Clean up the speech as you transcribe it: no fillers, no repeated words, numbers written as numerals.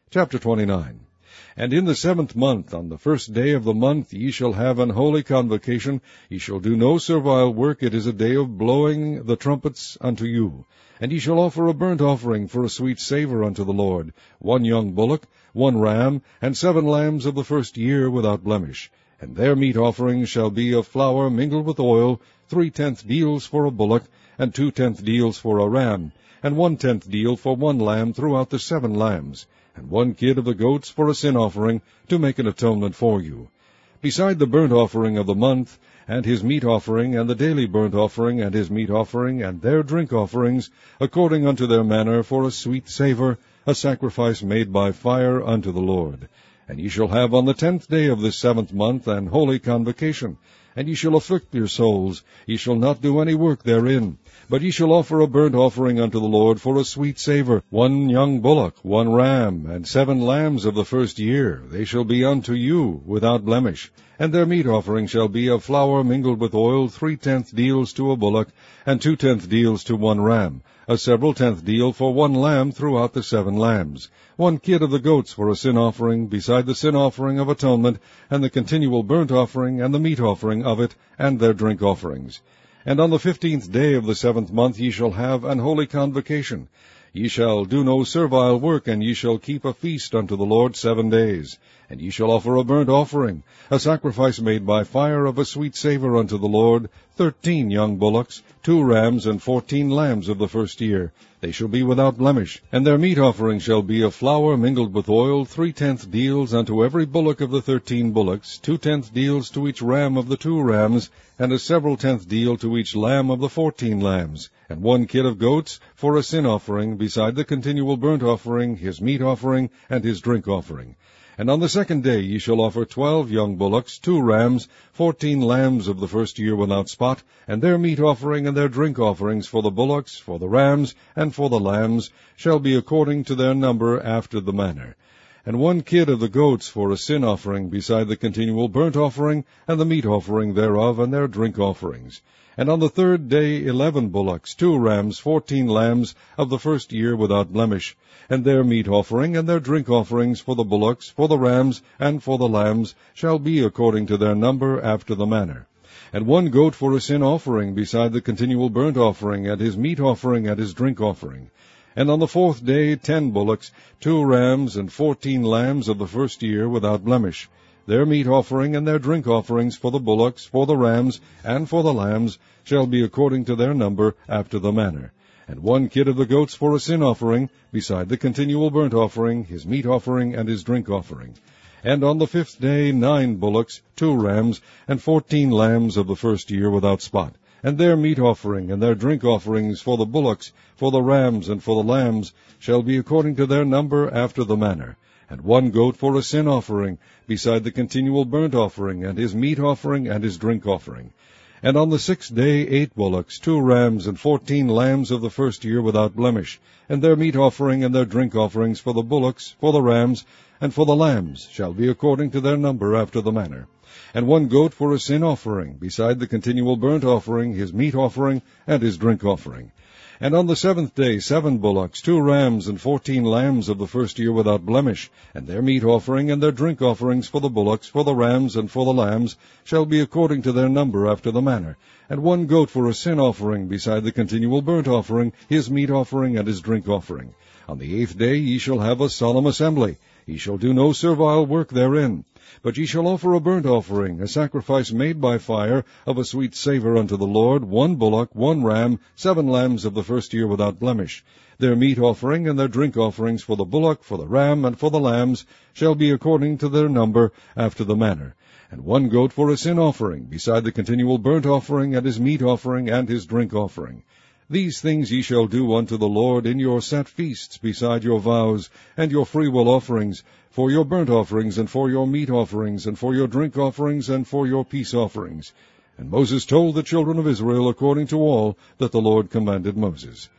Chapter 29. And in the 7th month, on the 1st day of the month, ye shall have an holy convocation. Ye shall do no servile work. It is a day of blowing the trumpets unto you. And ye shall offer a burnt offering for a sweet savour unto the Lord, 1 young bullock, 1 ram, and 7 lambs of the first year without blemish. And their meat offerings shall be of flour mingled with oil, 3/10 deals for a bullock, and 2/10 deals for a ram, and 1/10 deal for 1 lamb throughout the 7 lambs, and 1 kid of the goats for a sin offering, to make an atonement for you. Beside the burnt offering of the month, and his meat offering, and the daily burnt offering, and his meat offering, and their drink offerings, according unto their manner, for a sweet savour, a sacrifice made by fire unto the Lord. And ye shall have on the 10th day of this 7th month an holy convocation, and ye shall afflict your souls. Ye shall not do any work therein. But ye shall offer a burnt offering unto the Lord for a sweet savour, 1 young bullock, 1 ram, and 7 lambs of the first year. They shall be unto you without blemish. And their meat offering shall be of flour mingled with oil, 3/10 deals to a bullock, and 2/10 deals to 1 ram, a several 10th deal for 1 lamb throughout the 7 lambs, 1 kid of the goats for a sin offering, beside the sin offering of atonement, and the continual burnt offering, and the meat offering of it, and their drink offerings. And on the 15th day of the 7th month ye shall have an holy convocation. Ye shall do no servile work, and ye shall keep a feast unto the Lord 7 days. And ye shall offer a burnt offering, a sacrifice made by fire of a sweet savour unto the Lord, 13 young bullocks, 2 rams, and 14 lambs of the first year. They shall be without blemish. And their meat offering shall be of flour mingled with oil, 3/10 deals unto every bullock of the 13 bullocks, 2/10 deals to each ram of the 2 rams, and a several 10th deal to each lamb of the 14 lambs, and 1 kid of goats for a sin offering, beside the continual burnt offering, his meat offering, and his drink offering. And on the 2nd day ye shall offer 12 young bullocks, 2 rams, 14 lambs of the first year without spot, and their meat offering and their drink offerings for the bullocks, for the rams, and for the lambs, shall be according to their number after the manner. And 1 kid of the goats for a sin offering, beside the continual burnt offering, and the meat offering thereof, and their drink offerings. And on the 3rd day 11 bullocks, 2 rams, 14 lambs of the first year without blemish, and their meat offering and their drink offerings for the bullocks, for the rams, and for the lambs, shall be according to their number after the manner. And 1 goat for a sin offering, beside the continual burnt offering, and his meat offering, and his drink offering. And on the 4th day 10 bullocks, 2 rams, and 14 lambs of the first year without blemish. Their meat offering and their drink offerings for the bullocks, for the rams, and for the lambs, shall be according to their number after the manner. And 1 kid of the goats for a sin offering, beside the continual burnt offering, his meat offering, and his drink offering. And on the 5th day 9 bullocks, 2 rams, and 14 lambs of the first year without spot, and their meat offering and their drink offerings for the bullocks, for the rams, and for the lambs, shall be according to their number after the manner. And 1 goat for a sin offering, beside the continual burnt offering, and his meat offering, and his drink offering. And on the 6th day 8 bullocks, 2 rams, and 14 lambs of the first year without blemish, and their meat offering and their drink offerings for the bullocks, for the rams, and for the lambs, shall be according to their number after the manner. And 1 goat for a sin offering, beside the continual burnt offering, his meat offering, and his drink offering. And on the 7th day 7 bullocks, 2 rams, and 14 lambs of the first year without blemish, and their meat offering and their drink offerings for the bullocks, for the rams, and for the lambs, shall be according to their number after the manner. And 1 goat for a sin offering, beside the continual burnt offering, his meat offering, and his drink offering. On the 8th day ye shall have a solemn assembly. Ye shall do no servile work therein. But ye shall offer a burnt offering, a sacrifice made by fire, of a sweet savour unto the Lord, 1 bullock, 1 ram, 7 lambs of the first year without blemish. Their meat offering and their drink offerings for the bullock, for the ram, and for the lambs, shall be according to their number after the manner. And 1 goat for a sin offering, beside the continual burnt offering, and his meat offering, and his drink offering. These things ye shall do unto the Lord in your set feasts, beside your vows, and your freewill offerings, for your burnt offerings, and for your meat offerings, and for your drink offerings, and for your peace offerings. And Moses told the children of Israel according to all that the Lord commanded Moses.